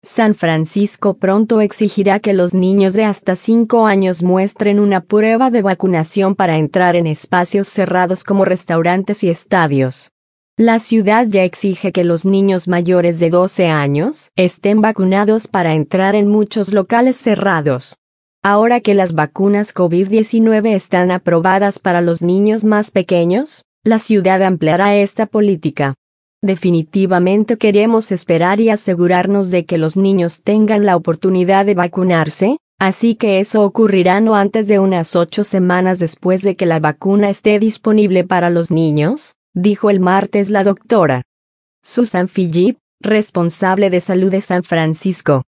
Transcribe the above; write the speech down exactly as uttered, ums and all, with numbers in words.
San Francisco pronto exigirá que los niños de hasta cinco años muestren una prueba de vacunación para entrar en espacios cerrados como restaurantes y estadios. La ciudad ya exige que los niños mayores de doce años estén vacunados para entrar en muchos locales cerrados. Ahora que las vacunas COVID diecinueve están aprobadas para los niños más pequeños, la ciudad ampliará esta política. Definitivamente queremos esperar y asegurarnos de que los niños tengan la oportunidad de vacunarse, así que eso ocurrirá no antes de unas ocho semanas después de que la vacuna esté disponible para los niños, dijo el martes la doctora Susan Phillips, responsable de salud de San Francisco.